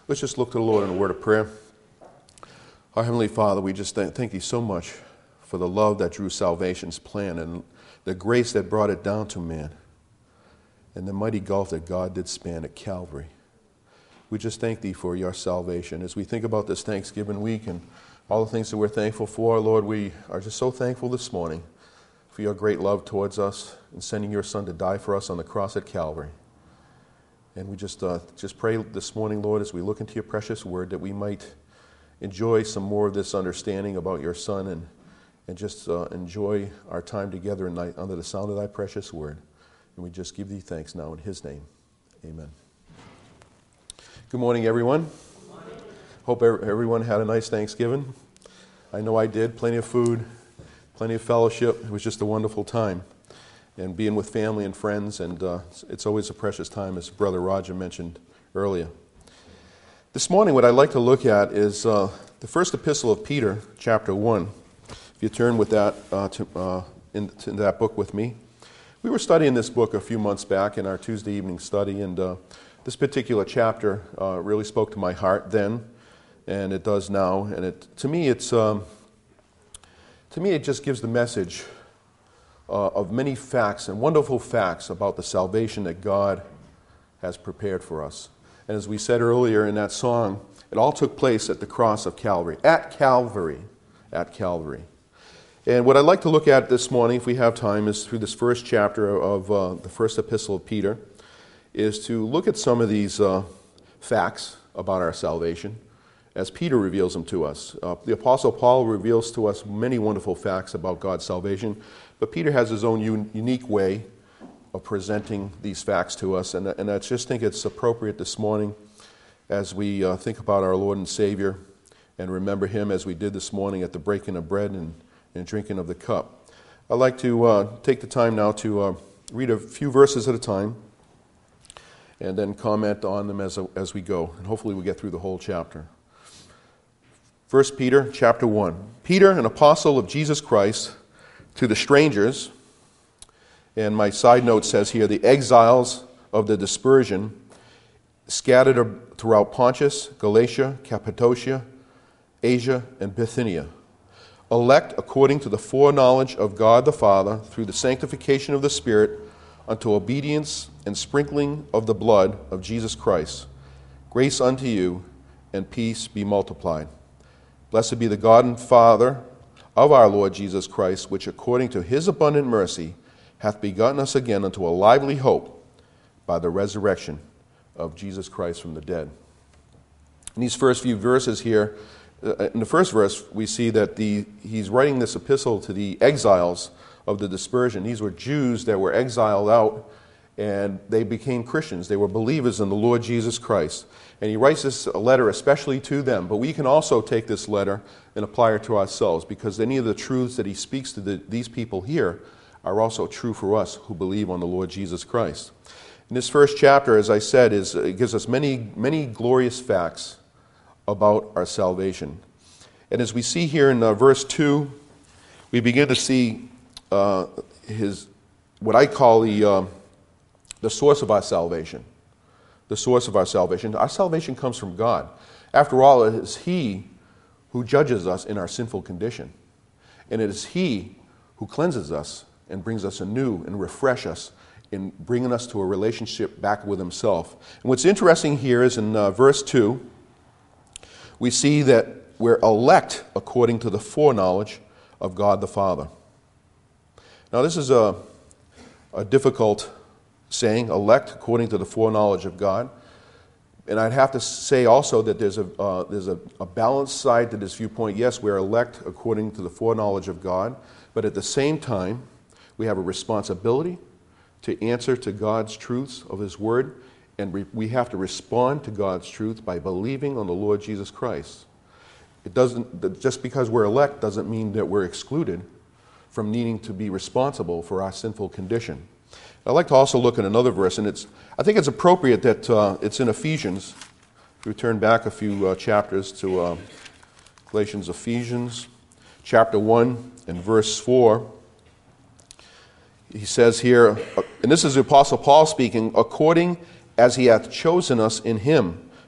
Let's just look to the Lord in a word of prayer. Our Heavenly Father, we just thank Thee so much for the love that drew salvation's plan and the grace that brought it down to man and the mighty gulf that God did span at Calvary. We just thank Thee for Your salvation. As we think about this Thanksgiving week and all the things that we're thankful for, Lord, we are just so thankful this morning for Your great love towards us and sending Your Son to die for us on the cross at Calvary. And we just pray this morning, Lord, as we look into Your precious word, that we might enjoy some more of this understanding about Your Son and just enjoy our time together under the sound of Thy precious word. And we just give Thee thanks now in His name. Amen. Good morning, everyone. Good morning. Hope everyone had a nice Thanksgiving. I know I did. Plenty of food, plenty of fellowship. It was just a wonderful time. And being with family and friends, and it's always a precious time, as Brother Roger mentioned earlier. This morning, what I'd like to look at is the first epistle of Peter, chapter 1. If you turn with that into that book with me. We were studying this book a few months back in our Tuesday evening study, and this particular chapter really spoke to my heart then, and it does now. And to me, it just gives the message of many facts and wonderful facts about the salvation that God has prepared for us. And as we said earlier in that song, it all took place at the cross of Calvary. At Calvary. At Calvary. And what I'd like to look at this morning, if we have time, is through this first chapter of the first epistle of Peter, is to look at some of these facts about our salvation as Peter reveals them to us. The Apostle Paul reveals to us many wonderful facts about God's salvation, but Peter has his own unique way of presenting these facts to us, and I just think it's appropriate this morning as we think about our Lord and Savior and remember Him as we did this morning at the breaking of bread and drinking of the cup. I'd like to take the time now to read a few verses at a time and then comment on them as we go, and hopefully we get through the whole chapter. 1 Peter chapter 1. Peter, an apostle of Jesus Christ, to the strangers, and my side note says here, the exiles of the dispersion, scattered throughout Pontus, Galatia, Cappadocia, Asia, and Bithynia, elect according to the foreknowledge of God the Father, through the sanctification of the Spirit, unto obedience and sprinkling of the blood of Jesus Christ. Grace unto you, and peace be multiplied. Blessed be the God and Father of our Lord Jesus Christ, which according to His abundant mercy hath begotten us again unto a lively hope by the resurrection of Jesus Christ from the dead. In these first few verses here, in the first verse, we see that he's writing this epistle to the exiles of the dispersion. These were Jews that were exiled out, and they became Christians. They were believers in the Lord Jesus Christ. And he writes this letter especially to them. But we can also take this letter and apply it to ourselves, because any of the truths that he speaks to these people here are also true for us who believe on the Lord Jesus Christ. In this first chapter, as I said, it gives us many, many glorious facts about our salvation. And as we see here in verse 2, we begin to see what I call the source of our salvation. The source of our salvation. Our salvation comes from God. After all, it is He who judges us in our sinful condition. And it is He who cleanses us and brings us anew and refresh us in bringing us to a relationship back with Himself. And what's interesting here is in verse 2, we see that we're elect according to the foreknowledge of God the Father. Now this is a difficult saying, elect according to the foreknowledge of God. And I'd have to say also that there's a balanced side to this viewpoint. Yes, we're elect according to the foreknowledge of God, but at the same time, we have a responsibility to answer to God's truths of His Word, and we have to respond to God's truth by believing on the Lord Jesus Christ. Just because we're elect doesn't mean that we're excluded from needing to be responsible for our sinful condition. I'd like to also look at another verse, and I think it's appropriate that it's in Ephesians. If we turn back a few chapters to Galatians, Ephesians, chapter 1 and verse 4. He says here, and this is the Apostle Paul speaking, according as He hath chosen us in Him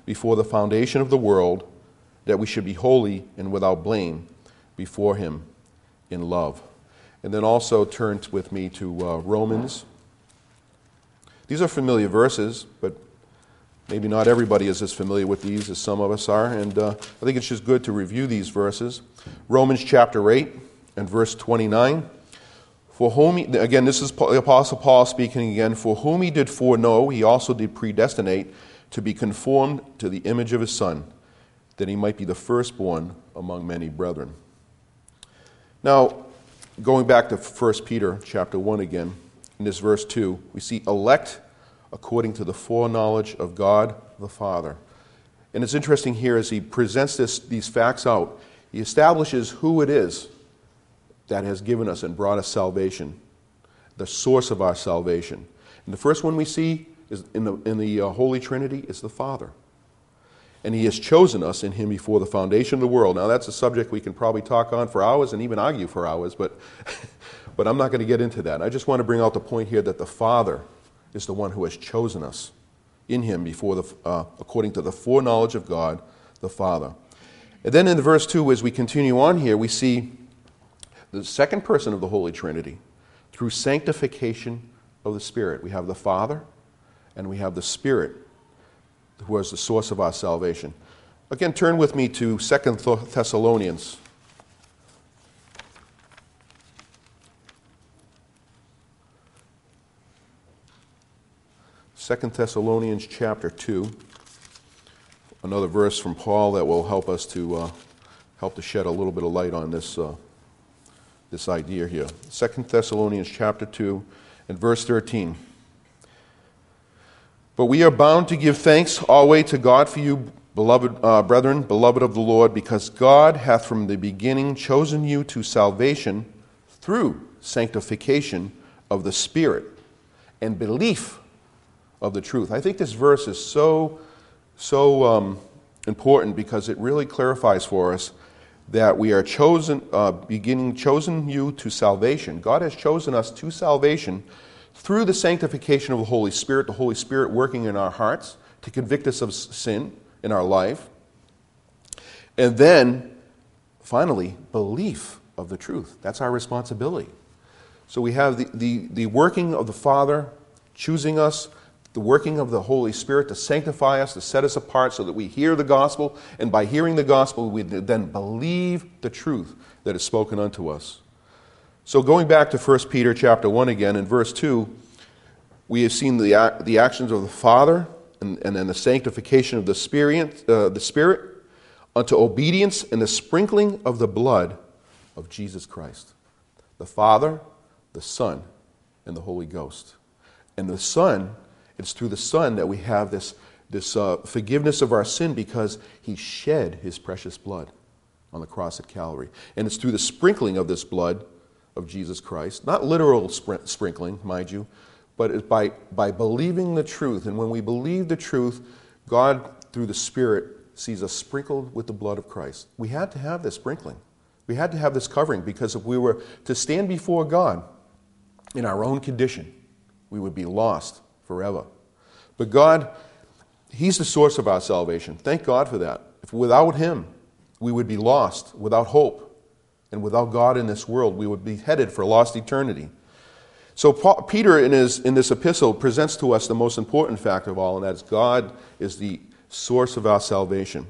before the foundation of the world, that we should be holy and without blame before him in love. And then also turn with me to Romans. These are familiar verses, but maybe not everybody is as familiar with these as some of us are, and I think it's just good to review these verses. Romans chapter 8 and verse 29. For whom again, this is the Apostle Paul speaking again. For whom he did foreknow, he also did predestinate to be conformed to the image of his Son, that he might be the firstborn among many brethren. Now, going back to 1 Peter chapter 1 again, in this verse 2, we see elect according to the foreknowledge of God the Father. And it's interesting here as he presents these facts out, he establishes who it is that has given us and brought us salvation, the source of our salvation. And the first one we see is in the Holy Trinity is the Father. And he has chosen us in him before the foundation of the world. Now that's a subject we can probably talk on for hours and even argue for hours, but I'm not going to get into that. I just want to bring out the point here that the Father is the one who has chosen us in him before according to the foreknowledge of God the Father. And then in verse 2, as we continue on here, we see the second person of the Holy Trinity through sanctification of the Spirit. We have the Father and we have the Spirit, who is the source of our salvation. Again, turn with me to 2 Thessalonians. 2 Thessalonians chapter 2. Another verse from Paul that will help us to shed a little bit of light on this idea here. 2 Thessalonians chapter 2 and verse 13. But we are bound to give thanks always to God for you, beloved brethren, beloved of the Lord, because God hath from the beginning chosen you to salvation through sanctification of the Spirit and belief of the truth. I think this verse is so important because it really clarifies for us that we are chosen you to salvation. God has chosen us to salvation through the sanctification of the Holy Spirit working in our hearts to convict us of sin in our life. And then, finally, belief of the truth. That's our responsibility. So we have the working of the Father choosing us, the working of the Holy Spirit to sanctify us, to set us apart so that we hear the gospel, and by hearing the gospel, we then believe the truth that is spoken unto us. So going back to 1 Peter chapter 1 again, in verse 2, we have seen the actions of the Father and then the sanctification of the Spirit unto obedience and the sprinkling of the blood of Jesus Christ. The Father, the Son, and the Holy Ghost. And the Son, it's through the Son that we have this forgiveness of our sin because he shed his precious blood on the cross at Calvary. And it's through the sprinkling of this blood of Jesus Christ, not literal sprinkling, mind you, but it's by believing the truth. And when we believe the truth, God, through the Spirit, sees us sprinkled with the blood of Christ. We had to have this sprinkling. We had to have this covering because if we were to stand before God in our own condition, we would be lost forever. But God, he's the source of our salvation. Thank God for that. If without him, we would be lost, without hope. And without God in this world, we would be headed for lost eternity. So Peter, in this epistle, presents to us the most important fact of all, and that is God is the source of our salvation.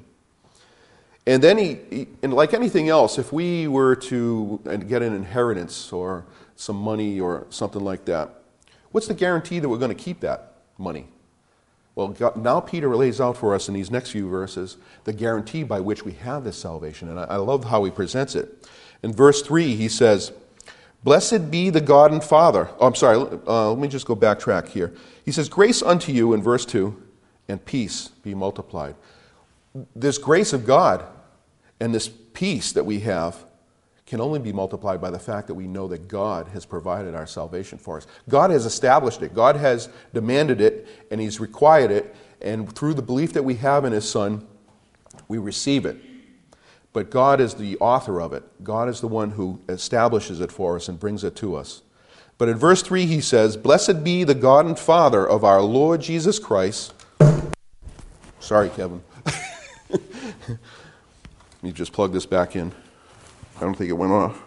And then and like anything else, if we were to get an inheritance or some money or something like that, what's the guarantee that we're going to keep that money? Well, God, now Peter lays out for us in these next few verses the guarantee by which we have this salvation, and I love how he presents it. In verse 3, he says, "Blessed be the God and Father." Let me just go backtrack here. He says, "Grace unto you," in verse 2, "and peace be multiplied." This grace of God and this peace that we have can only be multiplied by the fact that we know that God has provided our salvation for us. God has established it. God has demanded it, and he's required it, and through the belief that we have in his Son, we receive it. But God is the author of it. God is the one who establishes it for us and brings it to us. But in verse 3 he says, "Blessed be the God and Father of our Lord Jesus Christ, Sorry, Kevin. Let me just plug this back in. I don't think it went off.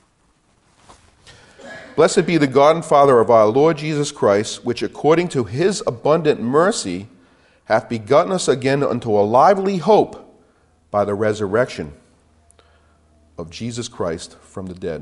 Blessed be the God and Father of our Lord Jesus Christ, which according to his abundant mercy hath begotten us again unto a lively hope by the resurrection of Jesus Christ from the dead.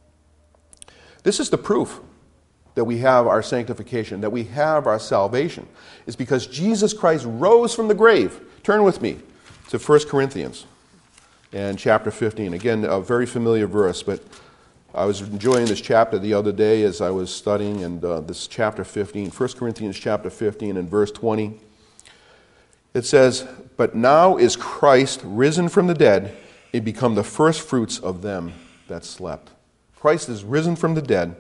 This is the proof that we have our sanctification, that we have our salvation, is because Jesus Christ rose from the grave. Turn with me to 1 Corinthians and chapter 15. Again, a very familiar verse, but I was enjoying this chapter the other day as I was studying, and this chapter 15, 1 Corinthians chapter 15 and verse 20. It says, "But now is Christ risen from the dead, and become the first fruits of them that slept." Christ is risen from the dead,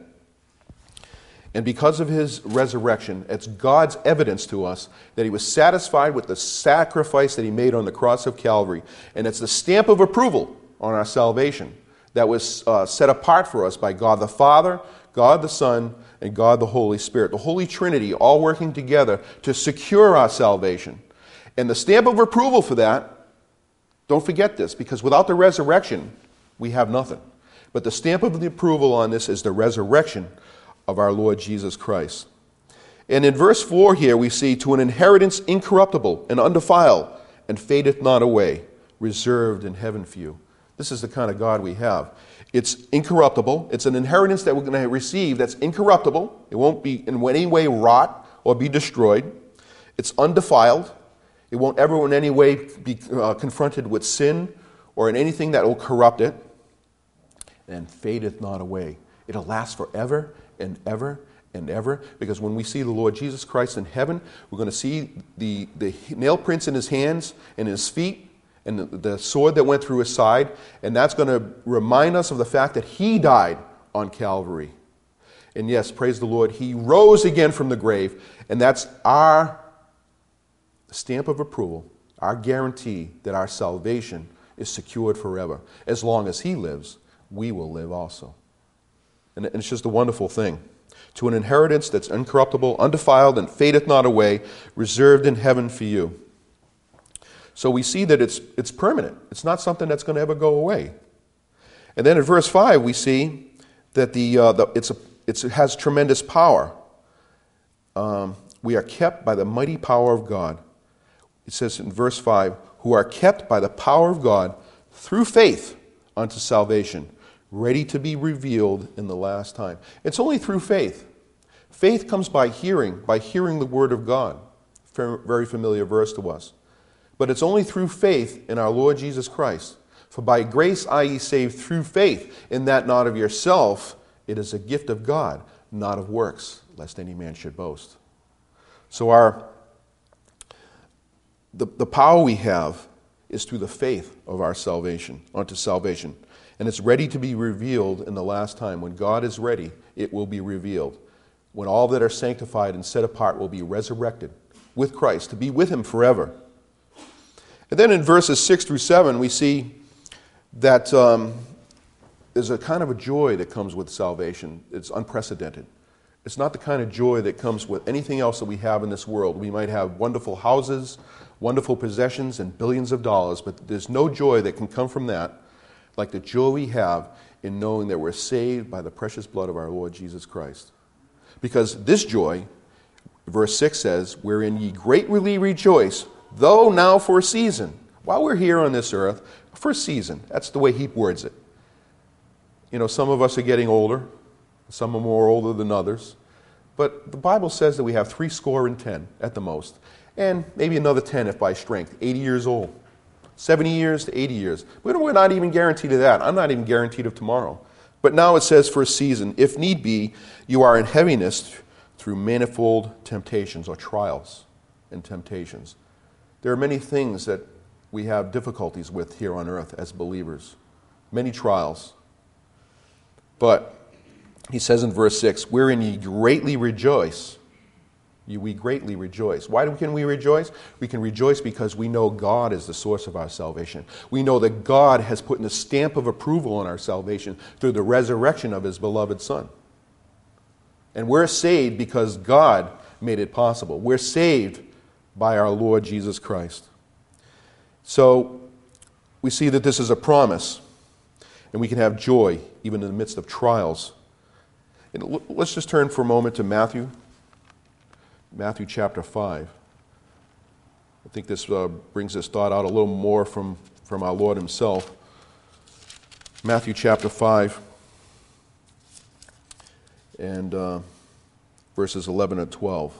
and because of his resurrection, it's God's evidence to us that he was satisfied with the sacrifice that he made on the cross of Calvary. And it's the stamp of approval on our salvation that was set apart for us by God the Father, God the Son, and God the Holy Spirit. The Holy Trinity all working together to secure our salvation. And the stamp of approval for that, don't forget this, because without the resurrection, we have nothing. But the stamp of the approval on this is the resurrection of our Lord Jesus Christ. And in verse 4 here we see, "To an inheritance incorruptible and undefiled, and fadeth not away, reserved in heaven for you." This is the kind of God we have. It's incorruptible. It's an inheritance that we're going to receive that's incorruptible. It won't be in any way rot or be destroyed. It's undefiled. It won't ever in any way be confronted with sin or in anything that will corrupt it. And fadeth not away. It'll last forever and ever and ever, because when we see the Lord Jesus Christ in heaven, we're going to see the nail prints in his hands and his feet and the sword that went through his side, and that's going to remind us of the fact that he died on Calvary. And yes, praise the Lord, he rose again from the grave, and that's our stamp of approval, our guarantee that our salvation is secured forever. As long as he lives, we will live also. And it's just a wonderful thing. To an inheritance that's incorruptible, undefiled, and fadeth not away, reserved in heaven for you. So we see that it's permanent. It's not something that's going to ever go away. And then in verse 5 we see that it has tremendous power. We are kept by the mighty power of God. It says in verse 5, "Who are kept by the power of God through faith unto salvation, ready to be revealed in the last time." It's only through faith. Faith comes by hearing the word of God. Very familiar verse to us. But it's only through faith in our Lord Jesus Christ. "For by grace are ye saved through faith, and that not of yourself, it is a gift of God, not of works, lest any man should boast." So the power we have is through the faith of our salvation, unto salvation. And it's ready to be revealed in the last time. When God is ready, it will be revealed. When all that are sanctified and set apart will be resurrected with Christ, to be with him forever. And then in verses 6 through 7, we see that there's a kind of a joy that comes with salvation. It's unprecedented. It's not the kind of joy that comes with anything else that we have in this world. We might have wonderful houses, wonderful possessions, and billions of dollars, but there's no joy that can come from that like the joy we have in knowing that we're saved by the precious blood of our Lord Jesus Christ. Because this joy, verse 6 says, "Wherein ye greatly rejoice, though now for a season." While we're here on this earth, for a season. That's the way he words it. You know, some of us are getting older. Some are more older than others. But the Bible says that we have 70 at the most. And maybe another 10 if by strength. 80 years old. 70 years to 80 years. We're not even guaranteed of that. I'm not even guaranteed of tomorrow. But now it says for a season, if need be, you are in heaviness through manifold temptations or trials and temptations. There are many things that we have difficulties with here on earth as believers. Many trials. But he says in verse 6, "Wherein ye greatly rejoice." We greatly rejoice. Why can we rejoice? We can rejoice because we know God is the source of our salvation. We know that God has put a stamp of approval on our salvation through the resurrection of his beloved Son. And we're saved because God made it possible. We're saved by our Lord Jesus Christ. So we see that this is a promise, and we can have joy even in the midst of trials. And let's just turn for a moment to Matthew chapter 5. I think this brings this thought out a little more from our Lord himself. Matthew chapter 5 and verses 11 and 12.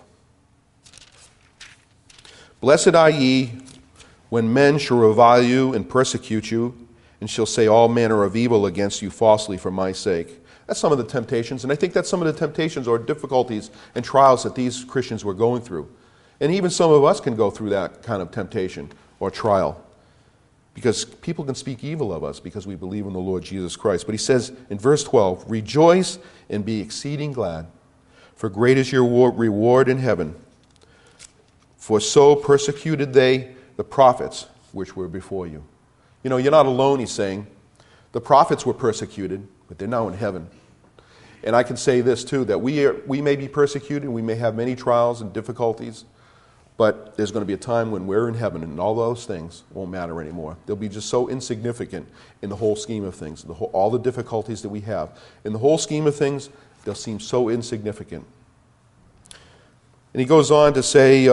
Blessed are ye when men shall revile you and persecute you, and shall say all manner of evil against you falsely for my sake. That's some of the temptations, and I think that's some of the temptations or difficulties and trials that these Christians were going through. And even some of us can go through that kind of temptation or trial, because people can speak evil of us because we believe in the Lord Jesus Christ. But he says in verse 12, rejoice and be exceeding glad, for great is your reward in heaven. For so persecuted they the prophets which were before you. You know, you're not alone, he's saying. The prophets were persecuted, but they're now in heaven. And I can say this too, that we may be persecuted, we may have many trials and difficulties, but there's going to be a time when we're in heaven and all those things won't matter anymore. They'll be just so insignificant in the whole scheme of things, all the difficulties that we have. In the whole scheme of things, they'll seem so insignificant. And he goes on to say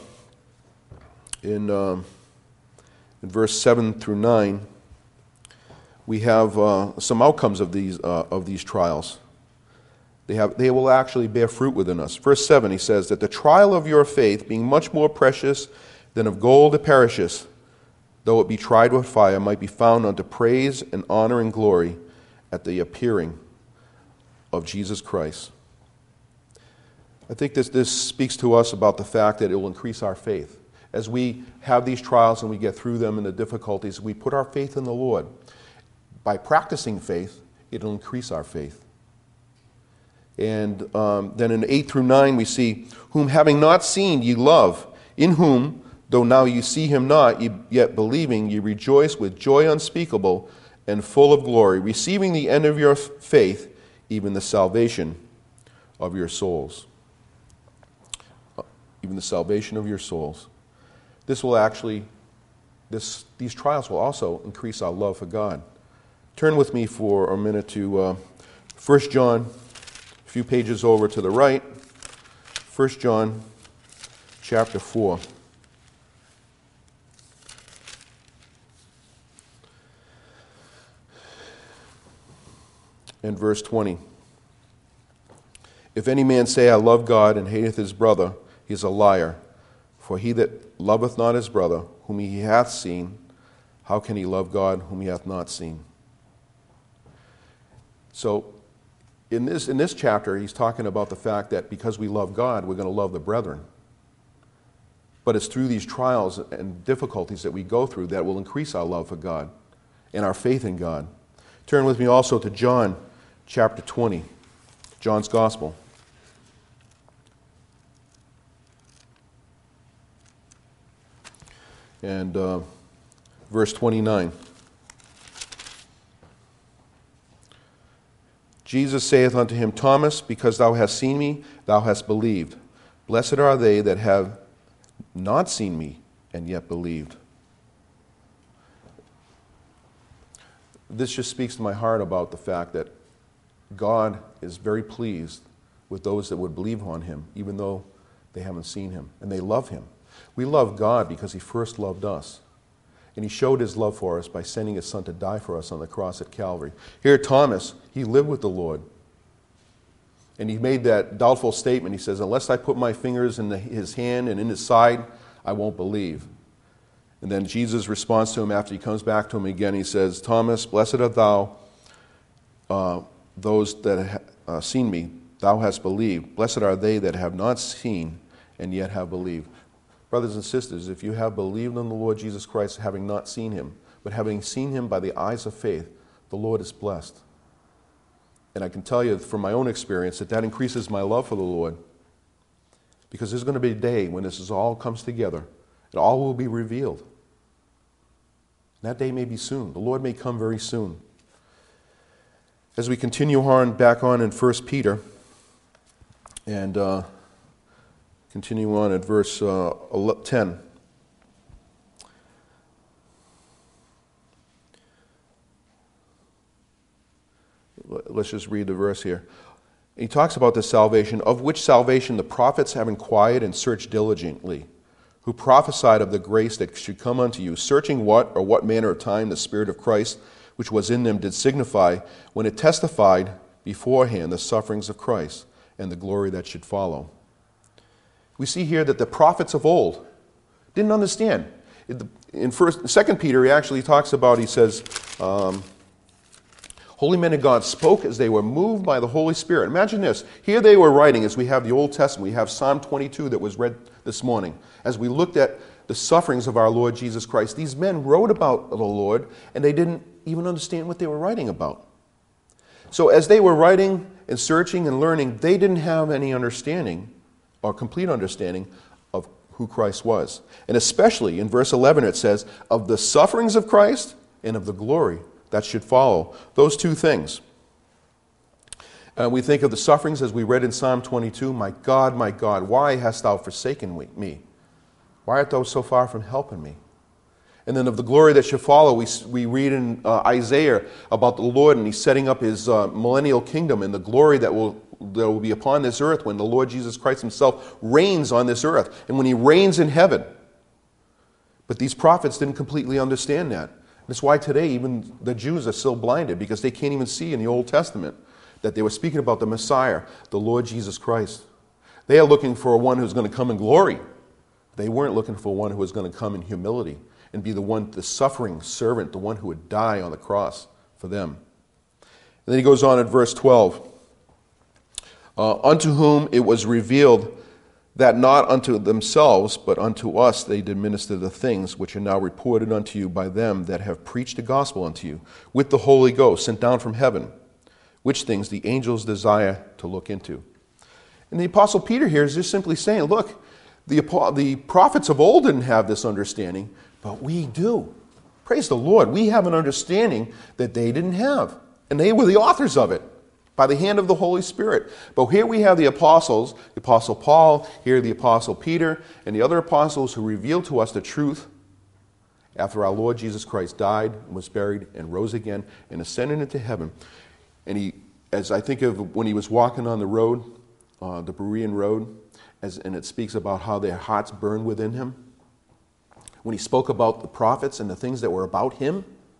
in verse 7 through 9, we have some outcomes of these trials. They will actually bear fruit within us. Verse 7, he says that the trial of your faith, being much more precious than of gold that perisheth, though it be tried with fire, might be found unto praise and honor and glory at the appearing of Jesus Christ. I think this speaks to us about the fact that it will increase our faith. As we have these trials and we get through them and the difficulties, we put our faith in the Lord. By practicing faith, it'll increase our faith. And then in 8 through 9 we see, whom having not seen ye love, in whom, though now you see him not, yet believing, ye rejoice with joy unspeakable and full of glory, receiving the end of your faith, even the salvation of your souls. Even the salvation of your souls. This will actually, these trials will also increase our love for God. Turn with me for a minute to 1 John, a few pages over to the right. 1 John chapter 4. And verse 20. If any man say, I love God, and hateth his brother, he is a liar. For he that loveth not his brother, whom he hath seen, how can he love God, whom he hath not seen? So, in this chapter, he's talking about the fact that because we love God, we're going to love the brethren. But it's through these trials and difficulties that we go through that will increase our love for God and our faith in God. Turn with me also to John chapter 20, John's Gospel. And verse 29. Jesus saith unto him, Thomas, because thou hast seen me, thou hast believed. Blessed are they that have not seen me, and yet believed. This just speaks to my heart about the fact that God is very pleased with those that would believe on him, even though they haven't seen him, and they love him. We love God because he first loved us. And he showed his love for us by sending his son to die for us on the cross at Calvary. Here, Thomas, he lived with the Lord. And he made that doubtful statement. He says, unless I put my fingers in his hand and in his side, I won't believe. And then Jesus responds to him after he comes back to him again. He says, Thomas, blessed art thou, those that have seen me, thou hast believed. Blessed are they that have not seen and yet have believed. Brothers and sisters, if you have believed in the Lord Jesus Christ, having not seen him, but having seen him by the eyes of faith, the Lord is blessed. And I can tell you from my own experience that increases my love for the Lord. Because there's going to be a day when this all comes together. It all will be revealed. And that day may be soon. The Lord may come very soon. As we continue on back on in 1 Peter, and Continue on at verse 10. Let's just read the verse here. He talks about the salvation, of which salvation the prophets have inquired and searched diligently, who prophesied of the grace that should come unto you, searching what manner of time the Spirit of Christ, which was in them, did signify, when it testified beforehand the sufferings of Christ and the glory that should follow. We see here that the prophets of old didn't understand. In 2 Peter, he actually talks about, he says, holy men of God spoke as they were moved by the Holy Spirit. Imagine this. Here they were writing, as we have the Old Testament, we have Psalm 22 that was read this morning. As we looked at the sufferings of our Lord Jesus Christ, these men wrote about the Lord, and they didn't even understand what they were writing about. So as they were writing and searching and learning, they didn't have any understanding or complete understanding of who Christ was. And especially in verse 11 it says, of the sufferings of Christ and of the glory that should follow. Those two things. We think of the sufferings as we read in Psalm 22, my God, why hast thou forsaken me? Why art thou so far from helping me? And then of the glory that should follow, we read in Isaiah about the Lord, and he's setting up his millennial kingdom and the glory that will be upon this earth when the Lord Jesus Christ himself reigns on this earth and when he reigns in heaven. But these prophets didn't completely understand that. That's why today even the Jews are still blinded, because they can't even see in the Old Testament that they were speaking about the Messiah, the Lord Jesus Christ. They are looking for one who's going to come in glory. They weren't looking for one who was going to come in humility and be the suffering servant, the one who would die on the cross for them. And then he goes on at verse 12. Unto whom it was revealed that not unto themselves, but unto us they did minister the things which are now reported unto you by them that have preached the gospel unto you, with the Holy Ghost sent down from heaven, which things the angels desire to look into. And the Apostle Peter here is just simply saying, look, the prophets of old didn't have this understanding, but we do. Praise the Lord. We have an understanding that they didn't have. And they were the authors of it by the hand of the Holy Spirit. But here we have the apostles, the Apostle Paul, here the Apostle Peter, and the other apostles who revealed to us the truth after our Lord Jesus Christ died, was buried, and rose again, and ascended into heaven. And he, as I think of when he was walking on the road, the Berean road, and it speaks about how their hearts burned within him. When he spoke about the prophets and the things that were about him,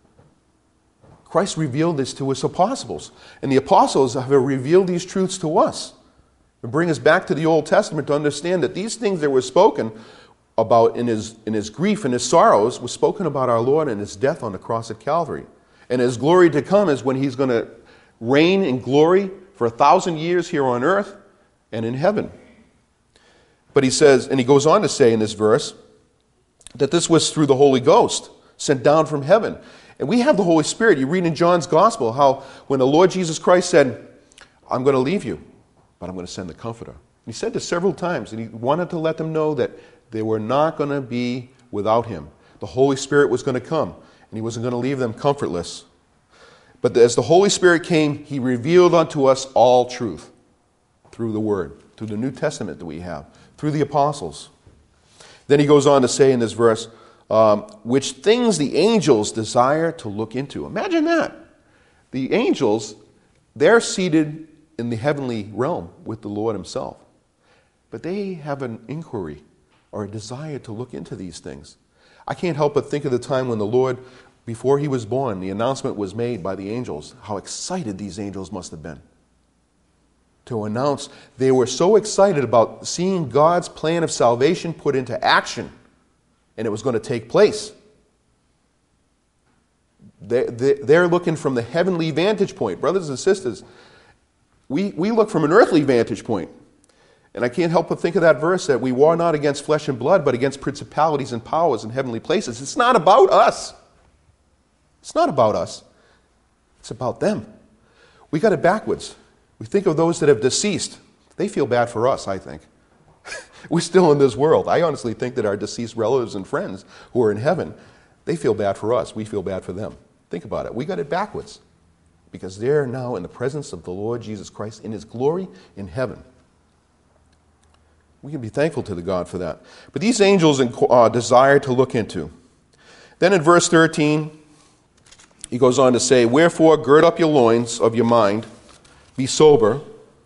Christ revealed this to his apostles. And the apostles have revealed these truths to us. And bring us back to the Old Testament to understand that these things that were spoken about in his grief and his sorrows was spoken about our Lord and his death on the cross at Calvary. And his glory to come is when he's going to reign in glory for 1,000 years here on earth and in heaven. But he says, and he goes on to say in this verse, that this was through the Holy Ghost sent down from heaven. And we have the Holy Spirit. You read in John's Gospel how when the Lord Jesus Christ said, I'm going to leave you, but I'm going to send the Comforter. And he said this several times, and he wanted to let them know that they were not going to be without him. The Holy Spirit was going to come, and he wasn't going to leave them comfortless. But as the Holy Spirit came, he revealed unto us all truth through the Word, through the New Testament that we have, through the apostles. Then he goes on to say in this verse, which things the angels desire to look into. Imagine that. The angels, they're seated in the heavenly realm with the Lord himself. But they have an inquiry or a desire to look into these things. I can't help but think of the time when the Lord, before he was born, the announcement was made by the angels, how excited these angels must have been to announce. They were so excited about seeing God's plan of salvation put into action, and it was going to take place. They're looking from the heavenly vantage point. Brothers and sisters, we look from an earthly vantage point. And I can't help but think of that verse that we war not against flesh and blood, but against principalities and powers in heavenly places. It's not about us. It's not about us. It's about them. We got it backwards. We think of those that have deceased. They feel bad for us, I think. We're still in this world. I honestly think that our deceased relatives and friends who are in heaven, they feel bad for us. We feel bad for them. Think about it. We got it backwards because they're now in the presence of the Lord Jesus Christ in his glory in heaven. We can be thankful to the God for that. But these angels desire to look into. Then in verse 13, he goes on to say, "Wherefore gird up your loins of your mind, be sober."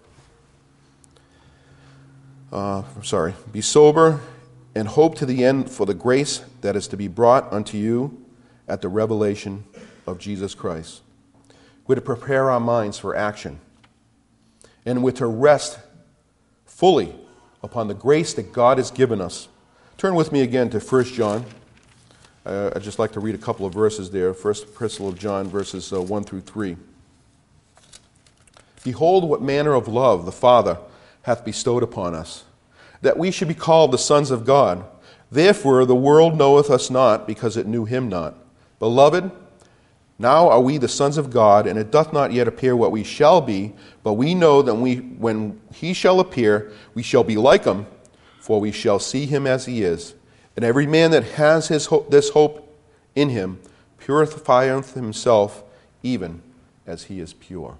Be sober and hope to the end for the grace that is to be brought unto you at the revelation of Jesus Christ. We're to prepare our minds for action. And we're to rest fully upon the grace that God has given us. Turn with me again to 1 John. I'd just like to read a couple of verses there. First Epistle of John, verses 1 through 3. "Behold, what manner of love the Father hath bestowed upon us, that we should be called the sons of God. Therefore the world knoweth us not, because it knew him not. Beloved, now are we the sons of God, and it doth not yet appear what we shall be, but we know that when he shall appear, we shall be like him, for we shall see him as he is. And every man that has this hope in him purifieth himself, even as he is pure."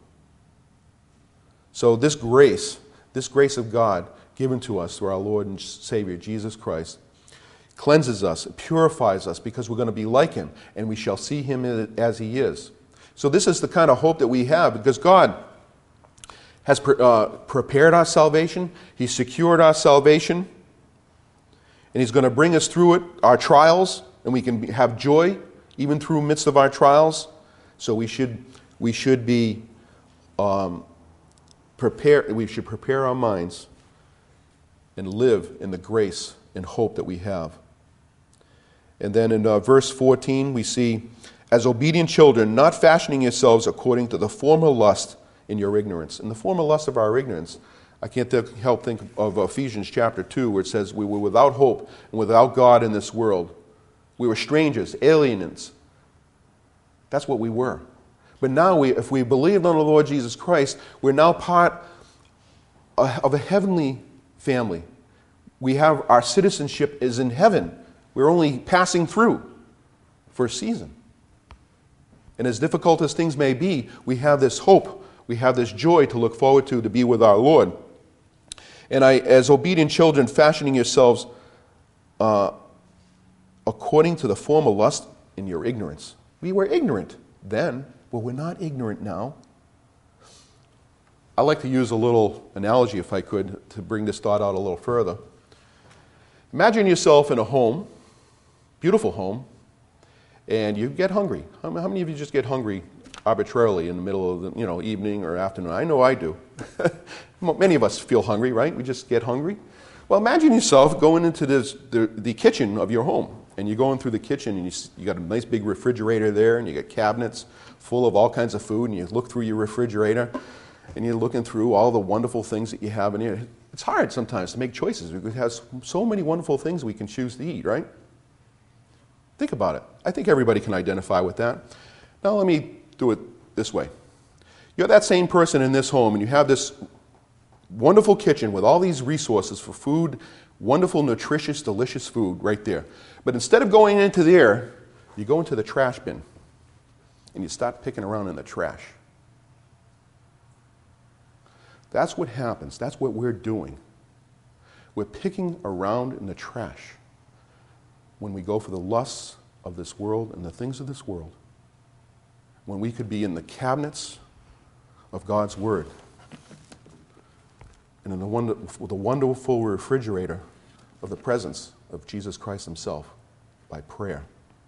So this grace of God given to us through our Lord and Savior, Jesus Christ, cleanses us, purifies us, because we're going to be like him, and we shall see him as he is. So this is the kind of hope that we have, because God has prepared our salvation. He's secured our salvation, and he's going to bring us through it, our trials, and we can have joy even through the midst of our trials. So we should be prepared. We should prepare our minds and live in the grace and hope that we have. And then in verse 14, we see, "As obedient children, not fashioning yourselves according to the former lust in your ignorance." And the former lust of our ignorance, I can't help think of Ephesians chapter 2, where it says, "We were without hope and without God in this world. We were strangers, aliens." That's what we were. But now, if we believed on the Lord Jesus Christ, we're now part of a heavenly family. Our citizenship is in heaven. We're only passing through for a season. And as difficult as things may be, we have this hope, we have this joy to look forward to be with our Lord. And as obedient children, fashioning yourselves according to the former lust in your ignorance. We were ignorant then, but we're not ignorant now. I like to use a little analogy, if I could, to bring this thought out a little further. Imagine yourself in a home, beautiful home, and you get hungry. How many of you just get hungry arbitrarily in the middle of the evening or afternoon? I know I do. Many of us feel hungry, right? We just get hungry. Well, imagine yourself going into the kitchen of your home, and you're going through the kitchen, and you got a nice big refrigerator there, and you got cabinets full of all kinds of food, and you look through your refrigerator, and you're looking through all the wonderful things that you have in here. It's hard sometimes to make choices because it has so many wonderful things we can choose to eat, right? Think about it. I think everybody can identify with that. Now let me do it this way. You're that same person in this home, and you have this wonderful kitchen with all these resources for food, wonderful, nutritious, delicious food right there. But instead of going into there, you go into the trash bin, and you start picking around in the trash. That's what happens. That's what we're doing. We're picking around in the trash when we go for the lusts of this world and the things of this world, when we could be in the cabinets of God's Word and in the wonderful refrigerator of the presence of Jesus Christ himself by prayer.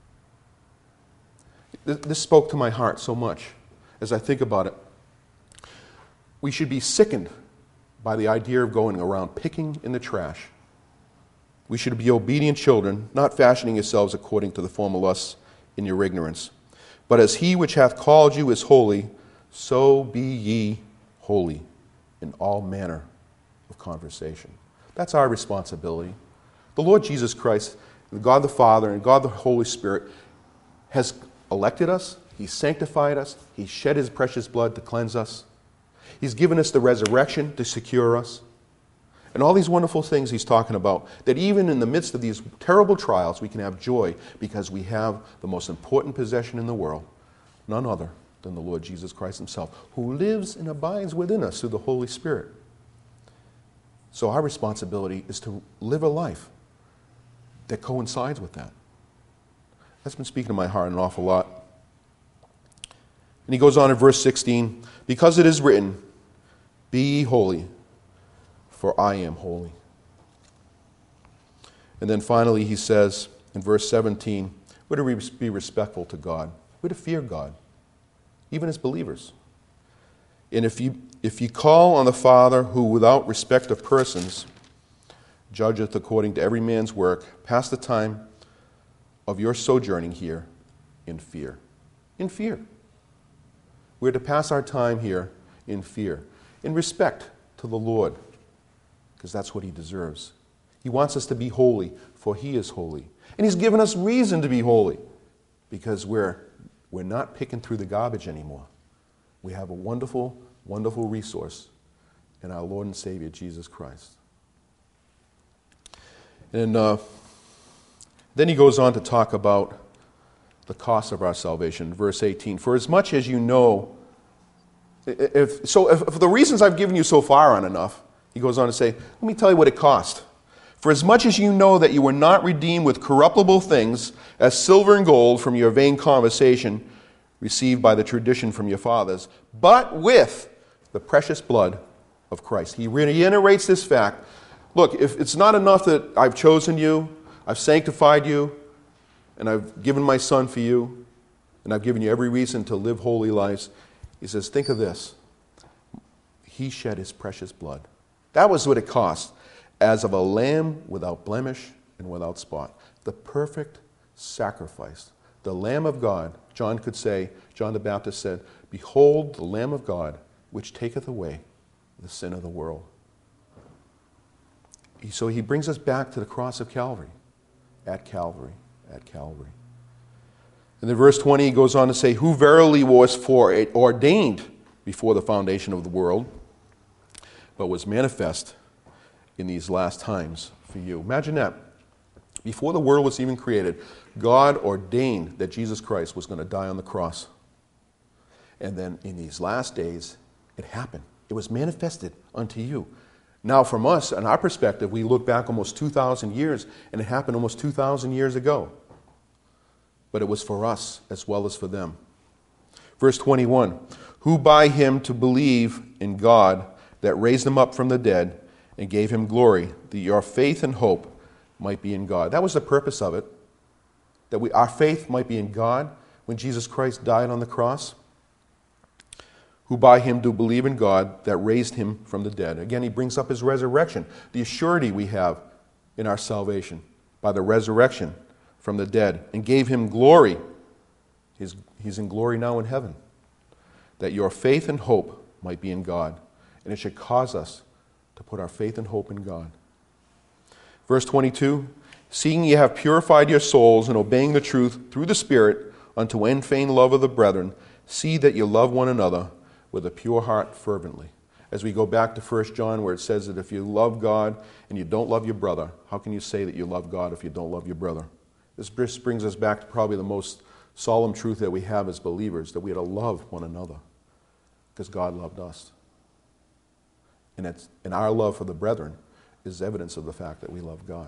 This spoke to my heart so much as I think about it. We should be sickened by the idea of going around picking in the trash. We should be obedient children, not fashioning yourselves according to the former lusts in your ignorance. But as he which hath called you is holy, so be ye holy in all manner of conversation. That's our responsibility. The Lord Jesus Christ, God the Father and God the Holy Spirit has elected us. He's sanctified us. He shed his precious blood to cleanse us. He's given us the resurrection to secure us. And all these wonderful things he's talking about, that even in the midst of these terrible trials, we can have joy because we have the most important possession in the world, none other than the Lord Jesus Christ himself, who lives and abides within us through the Holy Spirit. So our responsibility is to live a life that coincides with that. That's been speaking to my heart an awful lot. And he goes on in verse 16, because it is written, be ye holy, for I am holy. And then finally he says in verse 17, we're to be respectful to God. We're to fear God, even as believers. And if you call on the Father, who without respect of persons judgeth according to every man's work, pass the time of your sojourning here in fear. In fear. We're to pass our time here in fear, in respect to the Lord, because that's what he deserves. He wants us to be holy, for he is holy. And he's given us reason to be holy, because we're not picking through the garbage anymore. We have a wonderful, wonderful resource in our Lord and Savior, Jesus Christ. And then he goes on to talk about the cost of our salvation. Verse 18, for as much as you know, if the reasons I've given you so far aren't enough, he goes on to say, let me tell you what it cost. For as much as you know that you were not redeemed with corruptible things, as silver and gold from your vain conversation received by the tradition from your fathers, but with the precious blood of Christ. He reiterates this fact. Look, if it's not enough that I've chosen you, I've sanctified you, and I've given my son for you, and I've given you every reason to live holy lives, he says, think of this. He shed his precious blood. That was what it cost, as of a lamb without blemish and without spot. The perfect sacrifice. The Lamb of God. John the Baptist said, behold the Lamb of God, which taketh away the sin of the world. So he brings us back to the cross of Calvary. At Calvary. At Calvary. And then verse 20 he goes on to say, who verily was foreordained before the foundation of the world, but was manifest in these last times for you. Imagine that. Before the world was even created, God ordained that Jesus Christ was going to die on the cross. And then in these last days, it happened. It was manifested unto you. Now from us, in our perspective, we look back almost 2,000 years, and it happened almost 2,000 years ago. But it was for us as well as for them. Verse 21, who by him to believe in God that raised him up from the dead and gave him glory, that your faith and hope might be in God. That was the purpose of it, that our faith might be in God when Jesus Christ died on the cross. Who by him do believe in God that raised him from the dead. Again, he brings up his resurrection, the assurity we have in our salvation by the resurrection from the dead, and gave him glory. He's in glory now in heaven. That your faith and hope might be in God. And it should cause us to put our faith and hope in God. Verse 22, seeing ye have purified your souls in obeying the truth through the Spirit unto unfeigned love of the brethren, see that you love one another with a pure heart fervently. As we go back to 1 John, where it says that if you love God and you don't love your brother, how can you say that you love God if you don't love your brother? This brings us back to probably the most solemn truth that we have as believers, that we are to love one another because God loved us. And our love for the brethren is evidence of the fact that we love God.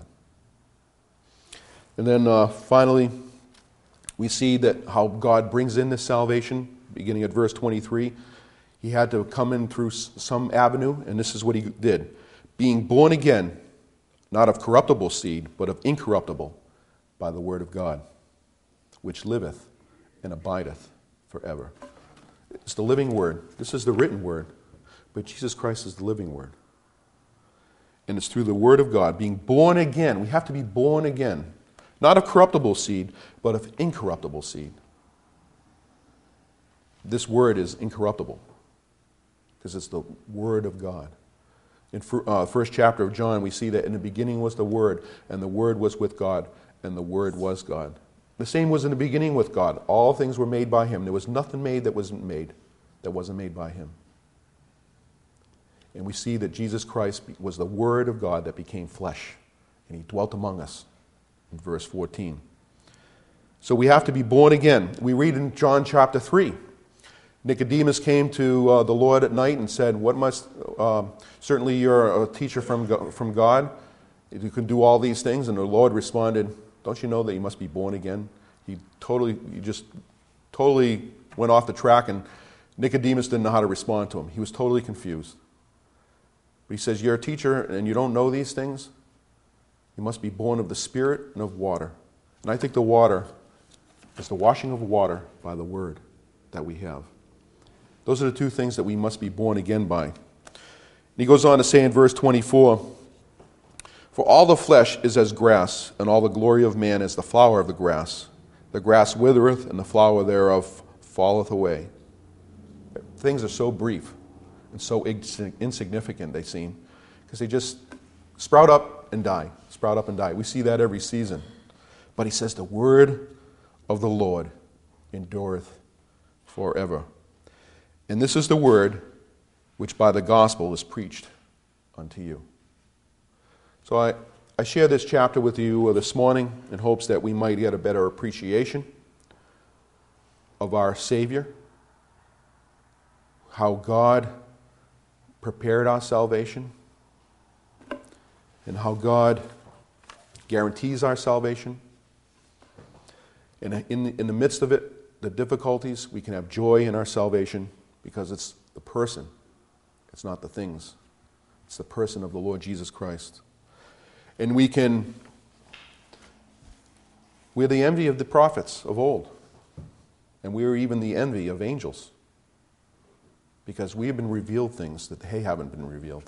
And then finally, we see that how God brings in this salvation, beginning at verse 23. He had to come in through some avenue, and this is what he did. Being born again, not of corruptible seed, but of incorruptible, by the word of God, which liveth and abideth forever. It's the living word. This is the written word, but Jesus Christ is the living word. And it's through the word of God, being born again. We have to be born again, not of corruptible seed, but of incorruptible seed. This word is incorruptible, because it's the word of God. In first chapter of John, we see that in the beginning was the Word, and the Word was with God, and the Word was God. The same was in the beginning with God. All things were made by Him. There was nothing made that wasn't made by Him. And we see that Jesus Christ was the Word of God that became flesh, and He dwelt among us in verse 14. So we have to be born again. We read in John chapter 3 Nicodemus came to the Lord at night and said, certainly you're a teacher from God. You can do all these things. And the Lord responded, don't you know that you must be born again? He just totally went off the track, and Nicodemus didn't know how to respond to him. He was totally confused. But he says, you're a teacher and you don't know these things? You must be born of the Spirit and of water. And I think the water is the washing of water by the Word that we have. Those are the two things that we must be born again by. And he goes on to say in verse 24, for all the flesh is as grass, and all the glory of man as the flower of the grass. The grass withereth, and the flower thereof falleth away. Things are so brief and so insignificant, they seem, because they just sprout up and die, sprout up and die. We see that every season. But he says, the word of the Lord endureth forever. And this is the word which by the gospel is preached unto you. So I share this chapter with you this morning in hopes that we might get a better appreciation of our Savior, how God prepared our salvation, and how God guarantees our salvation. And in the midst of it, the difficulties, we can have joy in our salvation because it's the person. It's not the things. It's the person of the Lord Jesus Christ. And we're the envy of the prophets of old. And we are even the envy of angels. Because we have been revealed things that they haven't been revealed.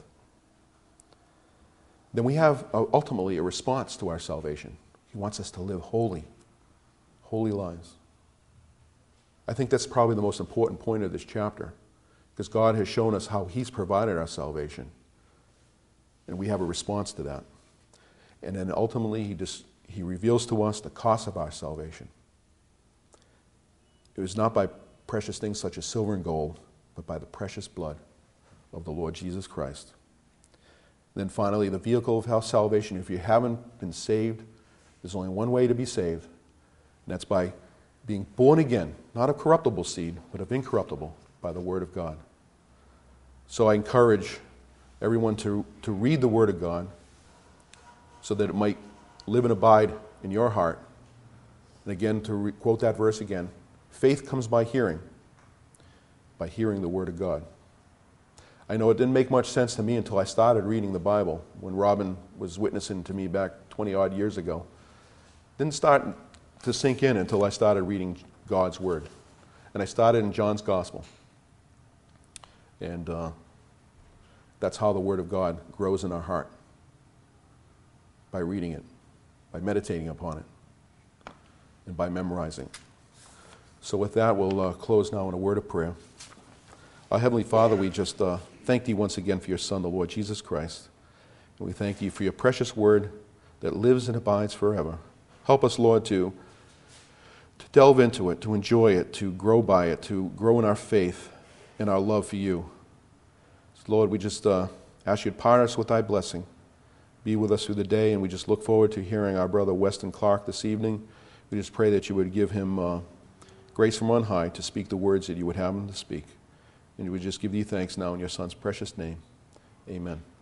Then we have ultimately a response to our salvation. He wants us to live holy lives. I think that's probably the most important point of this chapter, because God has shown us how He's provided our salvation, and we have a response to that. And then ultimately He reveals to us the cost of our salvation. It was not by precious things such as silver and gold, but by the precious blood of the Lord Jesus Christ. Then finally, the vehicle of salvation. If you haven't been saved, there's only one way to be saved, and that's by being born again, not of corruptible seed, but of incorruptible, by the Word of God. So I encourage everyone to read the Word of God so that it might live and abide in your heart. And again, to quote that verse again, faith comes by hearing the Word of God. I know it didn't make much sense to me until I started reading the Bible, when Robin was witnessing to me back 20-odd years ago. Didn't start to sink in until I started reading God's Word. And I started in John's Gospel. And that's how the Word of God grows in our heart, by reading it, by meditating upon it, and by memorizing. So with that, we'll close now in a word of prayer. Our Heavenly Father, we just thank Thee once again for Your Son, the Lord Jesus Christ. And we thank Thee for Your precious Word that lives and abides forever. Help us, Lord, to delve into it, to enjoy it, to grow by it, to grow in our faith and our love for You. So, Lord, we just ask You to partner us with Thy blessing. Be with us through the day, and we just look forward to hearing our brother Weston Clark this evening. We just pray that You would give him grace from on high to speak the words that You would have him to speak. And we just give Thee thanks now in Your Son's precious name. Amen.